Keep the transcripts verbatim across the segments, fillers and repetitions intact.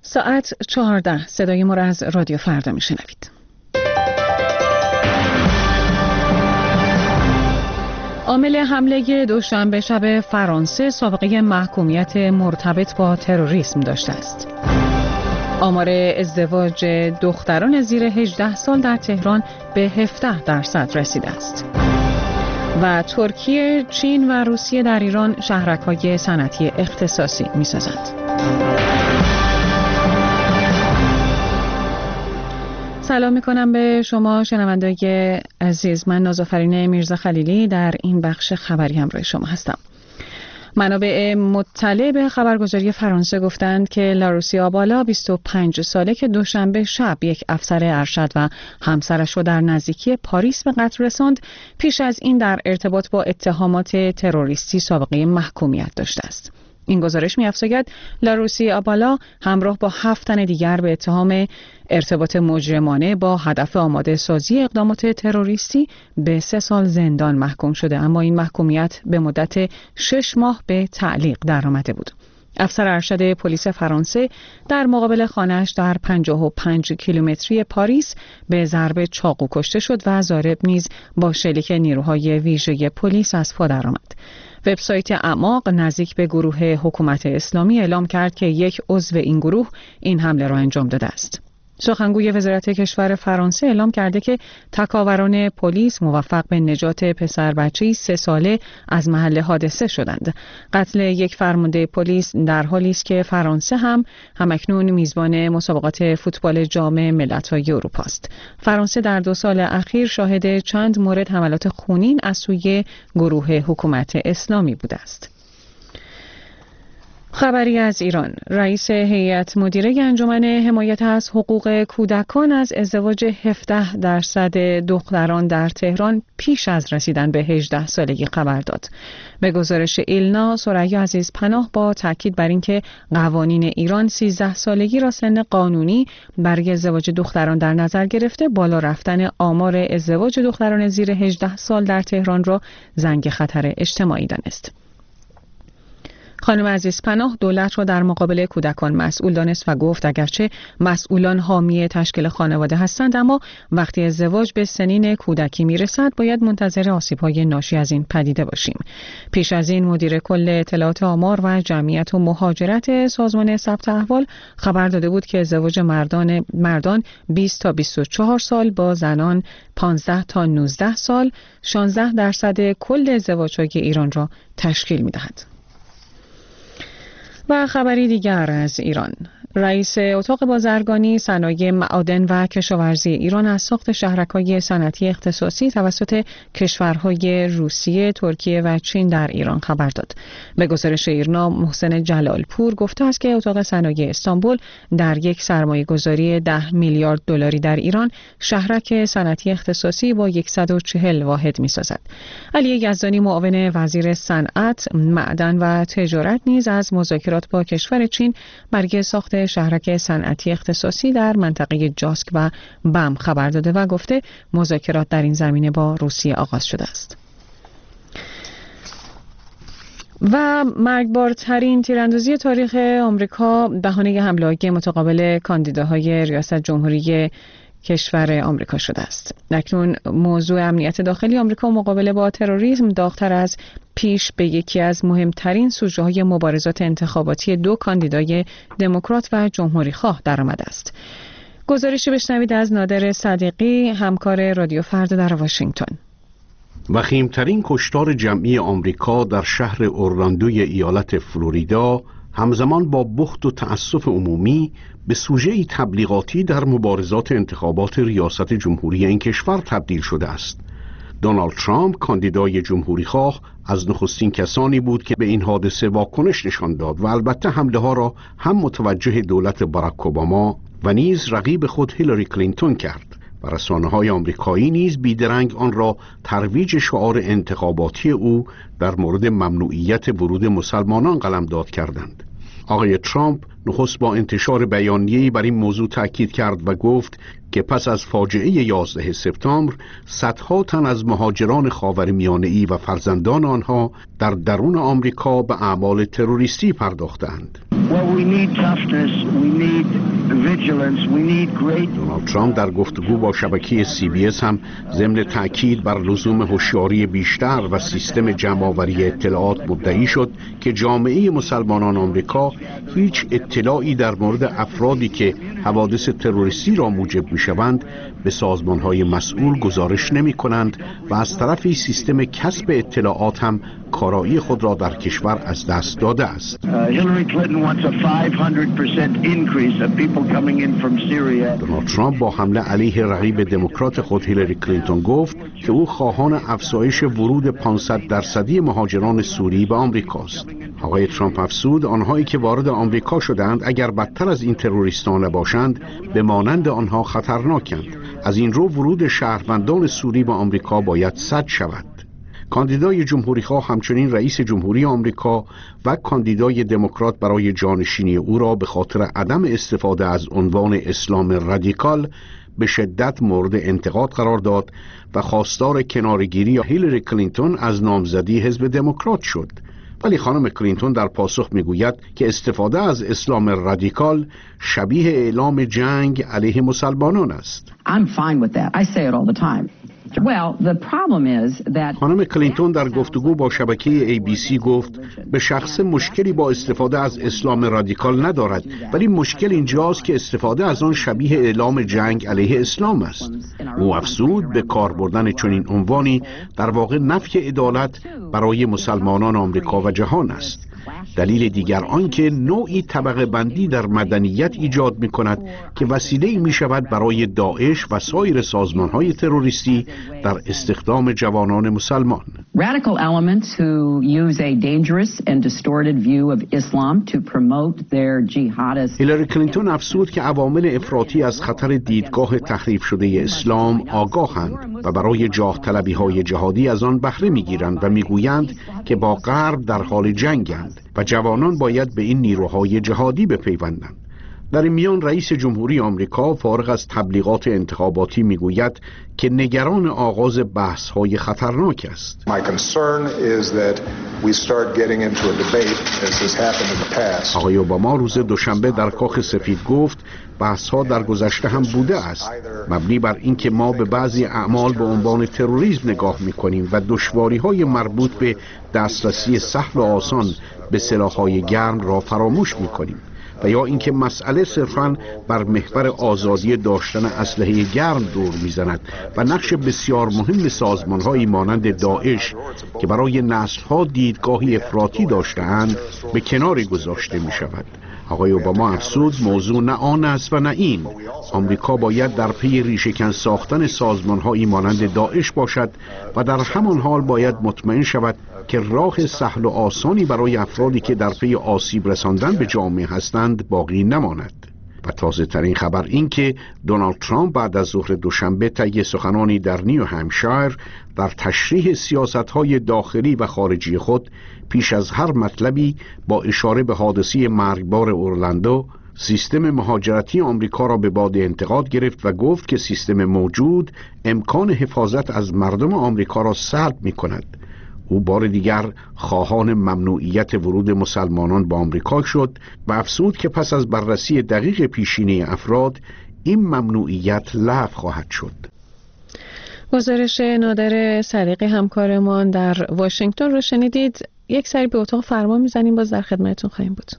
ساعت چهارده، صدای ما را از رادیو فردا میشنوید. عامل حمله دوشنبه شب فرانسه سابقه محکومیت مرتبط با تروریسم داشته است. آمار ازدواج دختران زیر هجده سال در تهران به هفده درصد رسیده است. و ترکیه، چین و روسیه در ایران شهرک‌های صنعتی اختصاصی می‌سازند. سلام میکنم به شما شنوندگان عزیز. من نازآفرین میرزا خلیلی در این بخش خبری همراه شما هستم. منابع مطلع به خبرگزاری فرانسه گفتند که لاروسی آبالا بیست و پنج ساله که دوشنبه شب یک افسر ارشد و همسرش را در نزدیکی پاریس به قتل رساند، پیش از این در ارتباط با اتهامات تروریستی سابقه محکومیت داشته است. این گزارش می‌افزاید لاروسی آبالا همراه با هفت تن دیگر به اتهام ارتباط مجرمانه با هدف آماده سازی اقدامات تروریستی به سه سال زندان محکوم شده، اما این محکومیت به مدت شش ماه به تعلیق درآمده بود. افسر ارشد پلیس فرانسه در مقابل خانه‌اش در پنجاه و پنج کیلومتری پاریس به ضرب چاقو کشته شد و ضارب نیز با شلیک نیروهای ویژه پلیس از پا درآمد. وبسایت اعماق نزدیک به گروه حکومت اسلامی اعلام کرد که یک عضو این گروه این حمله را انجام داده است. سخنگوی وزارت کشور فرانسه اعلام کرده که تکاوران پلیس موفق به نجات پسر بچه‌ای سه ساله از محل حادثه شدند. قتل یک فرمانده پلیس در حالی است که فرانسه هم همکنون میزبان مسابقات فوتبال جام ملت‌های اروپا است. فرانسه در دو سال اخیر شاهد چند مورد حملات خونین از سوی گروه حکومت اسلامی بوده است. خبری از ایران. رئیس هیئت مدیره انجمن حمایت از حقوق کودکان از ازدواج هفده درصد دختران در تهران پیش از رسیدن به هجده سالگی خبر داد. به گزارش ایلنا، ثریا عزیزپناه با تاکید بر اینکه قوانین ایران سیزده سالگی را سن قانونی برای ازدواج دختران در نظر گرفته، بالا رفتن آمار ازدواج دختران زیر هجده سال در تهران را زنگ خطر اجتماعی دانست. خانم عزیزپناه دولت را در مقابل کودکان مسئول دانست و گفت اگرچه مسئولان حامی تشکیل خانواده هستند، اما وقتی ازدواج به سنین کودکی میرسد باید منتظر آسیب‌های ناشی از این پدیده باشیم. پیش از این مدیر کل اطلاعات آمار و جمعیت و مهاجرت سازمان ثبت احوال خبر داده بود که ازدواج مردان مردان بیست تا بیست و چهار سال با زنان پانزده تا نوزده سال شانزده درصد کل ازدواج‌های ایران را تشکیل می‌دهد. و خبری دیگر از ایران. رئیس اتاق بازرگانی، صنایع معادن و کشاورزی ایران از ساخت شهرک‌های صنعتی اختصاصی توسط کشورهای روسیه، ترکیه و چین در ایران خبر داد. به گزارش ایرنا، محسن جلالپور گفته است که اتاق صنایع استانبول در یک سرمایه‌گذاری ده میلیارد دلاری در ایران شهرک صنعتی اختصاصی با صد و چهل واحد می‌سازد. علی یزدانی، معاون وزیر صنعت، معدن و تجارت، نیز از مذاکرات با کشور چین برای ساخت شهرک صنعتی اختصاصی در منطقه جاسک و بم خبر داده و گفته مذاکرات در این زمینه با روسیه آغاز شده است. و مرگبارترین تیراندازی تاریخ آمریکا بهانه حمله‌های متقابل کاندیداهای ریاست جمهوری کشور آمریکا شده است. اکنون موضوع امنیت داخلی آمریکا و مقابله با تروریسم داغ‌تر از پیش به یکی از مهمترین سوژه‌های مبارزات انتخاباتی دو کاندیدای دموکرات و جمهوری‌خواه درآمده است. گزارشی بشنوید از نادر صدیقی، همکار رادیو فردا در واشنگتن. وخیمترین کشتار جمعی آمریکا در شهر اورلاندوی ایالت فلوریدا همزمان با بخت و تأسف عمومی به سوژه‌ای تبلیغاتی در مبارزات انتخابات ریاست جمهوری این کشور تبدیل شده است. دونالد ترامپ، کاندیدای جمهوری‌خواه، از نخستین کسانی بود که به این حادثه واکنش نشان داد و البته حمله ها را هم متوجه دولت باراک اوباما و نیز رقیب خود هیلاری کلینتون کرد و رسانه‌های آمریکایی نیز بیدرنگ آن را ترویج شعار انتخاباتی او در مورد ممنوعیت ورود مسلمانان قلمداد کردند. آقای ترامپ نخست با انتشار بیانیه‌ای بر این موضوع تاکید کرد و گفت که پس از فاجعه یازده سپتامبر صدها تن از مهاجران خاورمیانه‌ای و فرزندان آنها در درون آمریکا به اعمال تروریستی پرداختند. دونالد ترامپ در گفتگو با شبکه سی بی اس هم ضمن تأکید بر لزوم هوشیاری بیشتر و سیستم جمع‌آوری اطلاعات مدعی شد که جامعه مسلمانان آمریکا هیچ اطلاعی در مورد افرادی که حوادث تروریستی را موجب می‌شوند به سازمان‌های مسئول گزارش نمی‌کنند و از طرفی سیستم کسب اطلاعات هم کارایی خود را در کشور از دست داده است. دونالد ترامپ با حمله علیه رقیب دموکرات خود هیلاری کلینتون گفت که او خواهان افزایش ورود پانصد درصدی مهاجران سوری به آمریکاست. آقای ترامپ افزود آنهایی که وارد آمریکا شدند اگر بدتر از این تروریستان نباشند به مانند آنها خطرناکند. از این رو ورود شهروندان سوری به آمریکا باید سد شود. کاندیدای جمهوری‌خواه همچنین رئیس جمهوری آمریکا و کاندیدای دموکرات برای جانشینی او را به خاطر عدم استفاده از عنوان اسلام رادیکال به شدت مورد انتقاد قرار داد و خواستار کنارگیری هیلاری کلینتون از نامزدی حزب دموکرات شد. ولی خانم کلینتون در پاسخ میگوید که استفاده از اسلام رادیکال شبیه اعلام جنگ علیه مسلمانان است. I'm fine with that. I say it all the time. Well, the problem is that خانم کلینتون در گفتگو با شبکه ای بی سی گفت به شخص مشکلی با استفاده از اسلام رادیکال ندارد، ولی مشکل اینجاست که استفاده از آن شبیه اعلام جنگ علیه اسلام است. او افزود به کار بردن چنین عنوانی در واقع نفی عدالت برای مسلمانان آمریکا و جهان است. دلیل دیگر آنکه نوعی طبقه بندی در مدنیت ایجاد می کند که وسیله‌ای می شود برای داعش و سایر سازمان‌های تروریستی در استخدام جوانان مسلمان. Radical elements who use a dangerous and distorted view of Islam to promote their jihadist. هیلاری کلینتون افزود که عوامل افراطی از خطر دیدگاه تحریف شده اسلام آگاهند و برای جاه طلبی‌های جهادی از آن بهره می‌گیرند و می‌گویند که با غرب در حال جنگند و جوانان باید به این نیروهای جهادی بپیوندند. در این میان رئیس جمهوری آمریکا فارغ از تبلیغات انتخاباتی میگوید که نگران آغاز بحث‌های خطرناک است. آقای اوباما روز دوشنبه در کاخ سفید گفت بحث‌ها در گذشته هم بوده است، مبنی بر اینکه ما به بعضی اعمال به عنوان تروریسم نگاه می‌کنیم و دشواری‌های مربوط به دسترسی سهل و آسان به سلاح‌های گرم را فراموش می‌کنیم. و یا اینکه مسئله صرفاً بر محور آزادی داشتن اسلحه گرم دور میزند و نقش بسیار مهم سازمان‌هایی مانند داعش که برای نسل‌ها دیدگاهی افراطی داشته‌اند به کناری گذاشته می‌شود. آقای اوباما افزود موضوع نه آن است و نه این. آمریکا باید در پی ریشه‌کن ساختن سازمان‌هایی مانند داعش باشد و در همان حال باید مطمئن شود که راه سهل و آسانی برای افرادی که در پی آسیب رساندن به جامعه هستند باقی نماند. و تازه ترین خبر این که دونالد ترامپ بعد از ظهر دوشنبه طی سخنانی در نیو همشایر در تشریح سیاست‌های داخلی و خارجی خود پیش از هر مطلبی با اشاره به حادثه مرگبار اورلندو سیستم مهاجرتی آمریکا را به باد انتقاد گرفت و گفت که سیستم موجود امکان حفاظت از مردم آمریکا را سلب می‌کند. او بار دیگر خواهان ممنوعیت ورود مسلمانان به آمریکا شد و افزود که پس از بررسی دقیق پیشینه افراد این ممنوعیت لغو خواهد شد. گزارش نادر صدیقی همکارمان در واشنگتن رو شنیدید. یک سری به اتاق فرمان میزنیم، باز در خدمتتون خواهیم بود.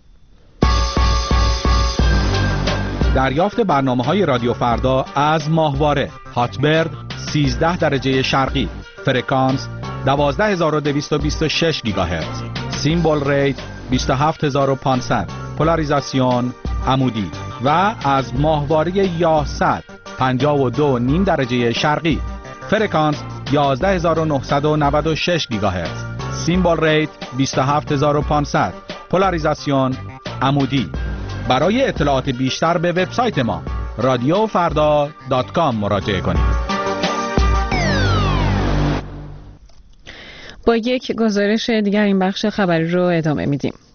دریافت برنامه‌های رادیو فردا از ماهواره هاتبرد سیزده درجه شرقی، فرکانس دوازده هزار و دویست و بیست و شش گیگاهرتز، سیمبل ریت بیست و هفت هزار و پانصد، پولاریزاسیون عمودی و از ماهواره یاهصد پنجاه و دو و نیم درجه شرقی، فرکانس یازده هزار و نهصد و نود و شش گیگاهرتز، سیمبل ریت بیست و هفت هزار و پانصد، پولاریزاسیون عمودی. برای اطلاعات بیشتر به وبسایت ما رادیو فردا دات کام مراجعه کنید. با یک گزارش دیگر این بخش خبری رو ادامه میدیم.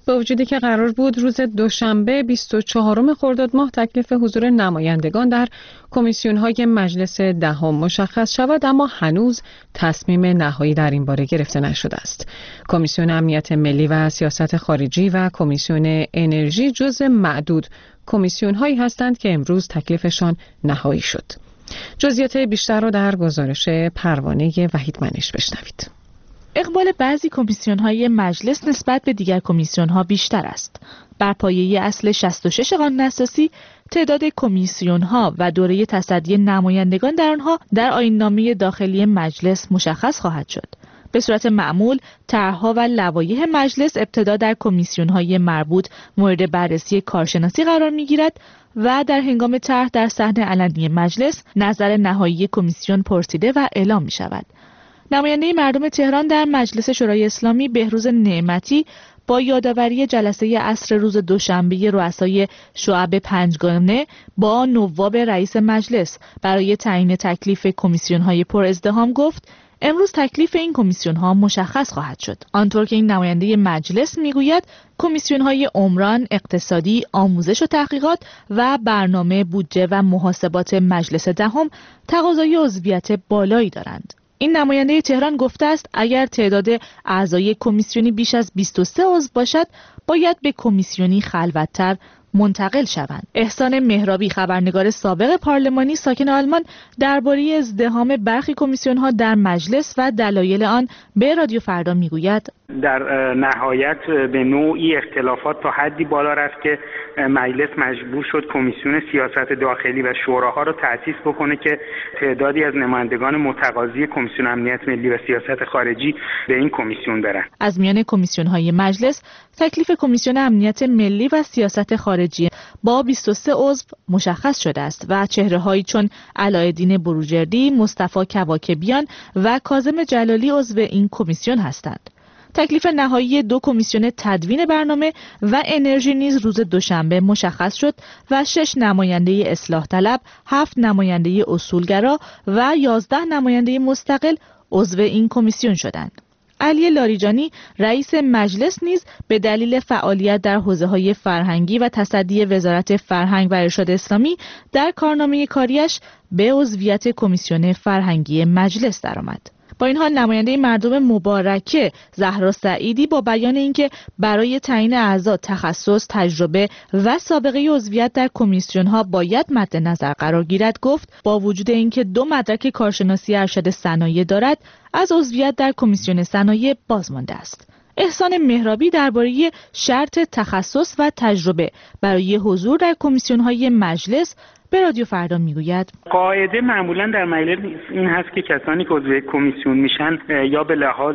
با وجودی که قرار بود روز دوشنبه بیست و چهارم خرداد ماه تکلیف حضور نمایندگان در کمیسیون‌های مجلس دهم مشخص شود، اما هنوز تصمیم نهایی در این باره گرفته نشده است. کمیسیون امنیت ملی و سیاست خارجی و کمیسیون انرژی جزو معدود کمیسیون‌هایی هستند که امروز تکلیفشان نهایی شد. جزئیات بیشتر رو در گزارش پروانه وحید منش بشنوید. اقبال بعضی کمیسیون‌های مجلس نسبت به دیگر کمیسیون‌ها بیشتر است. بر پایه اصل شصت و شش قانون اساسی، تعداد کمیسیون‌ها و دوره تصدی نمایندگان در آنها در آیین‌نامه داخلی مجلس مشخص خواهد شد. به صورت معمول، طرح‌ها و لوایح مجلس ابتدا در کمیسیون‌های مربوط مورد بررسی کارشناسی قرار می‌گیرد و در هنگام طرح در صحن علنی مجلس نظر نهایی کمیسیون پرسیده و اعلام می‌شود. نماینده مردم تهران در مجلس شورای اسلامی بهروز نعمتی با یادآوری جلسه عصر روز دوشنبه رؤسای شعب پنجگانه با نواب رئیس مجلس برای تعیین تکلیف کمیسیون‌های پر ازدحام گفت: امروز تکلیف این کمیسیون‌ها مشخص خواهد شد. آنطور که این نماینده مجلس میگوید کمیسیون‌های عمران، اقتصادی، آموزش و تحقیقات و برنامه بودجه و محاسبات مجلس دهم تقاضای عضویت بالایی دارند. این نماینده تهران گفته است اگر تعداد اعضای کمیسیونی بیش از بیست و سه عضو باشد باید به کمیسیونی خلوت‌تر منتقل شوند. احسان مهرابی، خبرنگار سابق پارلمانی ساکن آلمان، درباره ازدحام برخی کمیسیون‌ها در مجلس و دلایل آن به رادیو فردا میگوید: در نهایت به نوعی اختلافات تا حدی بالا رفت که مجلس مجبور شد کمیسیون سیاست داخلی و شوراها را تأسیس بکنه که تعدادی از نمایندگان متقاضی کمیسیون امنیت ملی و سیاست خارجی به این کمیسیون برن. از میان کمیسیون‌های مجلس تکلیف کمیسیون امنیت ملی و سیاست خارجی با بیست و سه عضو مشخص شده است و چهره‌هایی چون علایالدین بروجردی، مصطفی کواکبیان و کاظم جلالی عضو این کمیسیون هستند. تکلیف نهایی دو کمیسیون تدوین برنامه و انرژی نیز روز دوشنبه مشخص شد و شش نماینده اصلاح طلب، هفت نماینده اصولگرا و یازده نماینده مستقل عضو این کمیسیون شدند. علی لاریجانی رئیس مجلس نیز به دلیل فعالیت در حوزه‌های فرهنگی و تصدی وزارت فرهنگ و ارشاد اسلامی در کارنامه کاریش به عضویت کمیسیون فرهنگی مجلس درآمد. با این حال نماینده مردم مبارکه زهرا سعیدی با بیان اینکه برای تعیین اعضا تخصص، تجربه و سابقه عضویت در کمیسیون‌ها باید مد نظر قرار گیرد گفت با وجود اینکه دو مدرک کارشناسی ارشد صنایع دارد از عضویت در کمیسیون صنایع باز مانده است. احسان مهرابی درباره شرط تخصص و تجربه برای حضور در کمیسیون‌های مجلس به رادیو فردا میگوید: قاعده معمولا در مجلس این هست که کسانی که عضو کمیسیون میشن یا به لحاظ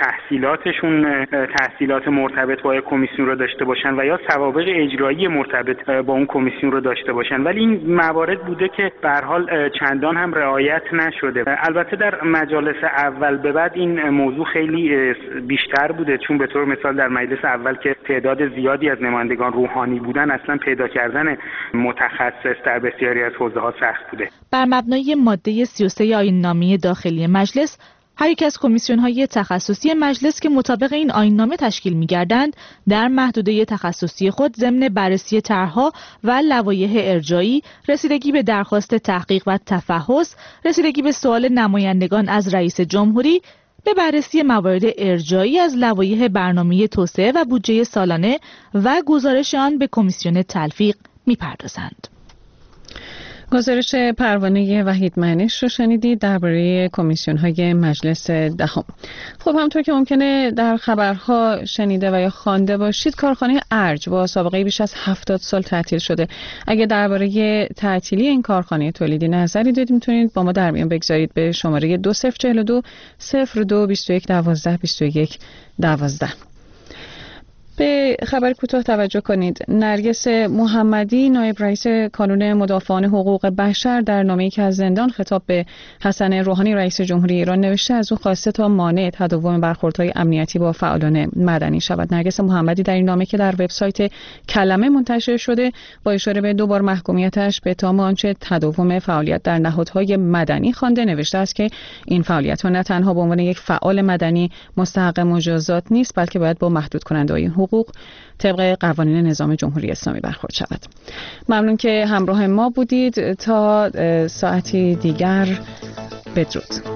تحصیلاتشون تحصیلات مرتبط با کمیسیون رو داشته باشن و یا سوابق اجرایی مرتبط با اون کمیسیون رو داشته باشن، ولی این موارد بوده که به هر حال چندان هم رعایت نشده. البته در مجالس اول به بعد این موضوع خیلی بیشتر بوده، چون به طور مثال در مجلس اول که تعداد زیادی از نمایندگان روحانی بودن اصلا پیدا کردن متخصص در بسیاری از حوزه‌ها سخت بوده. بر مبنای ماده سی و سه آیین‌نامه داخلی مجلس، هر یک از کمیسیون‌های تخصصی مجلس که مطابق این آیین‌نامه تشکیل می‌گردند، در محدوده تخصصی خود ضمن بررسی طرح‌ها و لوایح ارجاعی، رسیدگی به درخواست تحقیق و تفحص، رسیدگی به سوال نمایندگان از رئیس جمهوری، به بررسی موارد ارجاعی از لوایح برنامه توسعه و بودجه سالانه و گزارش آن به کمیسیون تلفیق می‌پردازند. گزارش پروانه وحید منش رو شنیدید درباره کمیسیون‌های مجلس دهم. خب همونطور که ممکنه در خبرها شنیده و یا خوانده باشید، کارخانه ارج با سابقه بیش از هفتاد سال تعطیل شده. اگه درباره تعطیلی این کارخانه تولیدی نظری دارید میتونید با ما در میان بگذارید به شماره دو صفر چهل و دو صفر دو بیست و یک دوازده بیست و یک دوازده. به خبر کوتاه توجه کنید. نرگس محمدی نایب رئیس کانون مدافعان حقوق بشر در نامه‌ای که از زندان خطاب به حسن روحانی رئیس جمهوری ایران نوشته از او خواسته تا مانع تداوم برخوردهای امنیتی با فعالان مدنی شود. نرگس محمدی در این نامه که در وبسایت کلمه منتشر شده با اشاره به دو بار محکومیتش به اتهام آنچه تداوم فعالیت در نهادهای مدنی خوانده نوشته است که این فعالیت‌ها نه تنها به عنوان یک فعال مدنی مستحق مجازات نیست، بلکه باید با محدود کننده‌های حقوق طبق قوانین نظام جمهوری اسلامی برخورد شود. ممنون که همراه ما بودید. تا ساعتی دیگر بدرود.